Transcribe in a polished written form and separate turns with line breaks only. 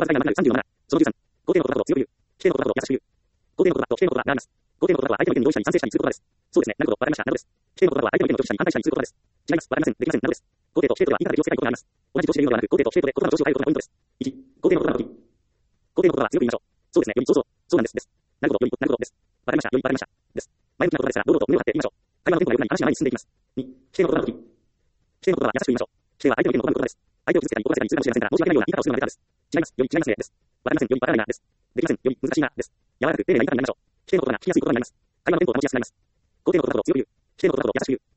の言葉が37、その13、肯定の言葉と強く言う。否定の言葉と優しく言う。肯定の言葉と否定の言葉があります。肯定の言葉は相手の意見に同意したり賛成したりする言葉です。そうですね。なるほど。わかりました。なるほどです。否定の言葉は相手の意見の拒否したり反対したりする言葉です。違います。わかりません。できません。なるほどです。肯定と否定とでは言い方で気をつけたいことがあります。同じ動詞で言うのではなく、肯定と否定とで言葉の助詞を変えることがポイントです。1、肯定の言葉の時。肯定の言葉は強く言いましょう。そうですね。よりそうそう。そうなんです。です。なるほど。より、なるほどです。わかりました。より、わかりました。です。前向きな言葉ですから、堂々と胸を張って言いましょう。会話のテンポが良くなり話が前に進んでいきます。2、否定の言葉の時。否定の言葉は優しく言いましょう。否定は相手の意見の言葉の言葉です。相手を傷つけたり怒らせたりするかもしれませんから、申し訳ないような言い方をするのが下手です。違います。より違いますね。です。わかりません。よりわからないな。です。できません。より難しいな。です。柔らかく丁寧な言い方になりましょう。否定の言葉が聞きやすい言葉になります。会話のテンポを保ちやすくなります。肯定の言葉と強く言う。否定の言葉と優しく言う。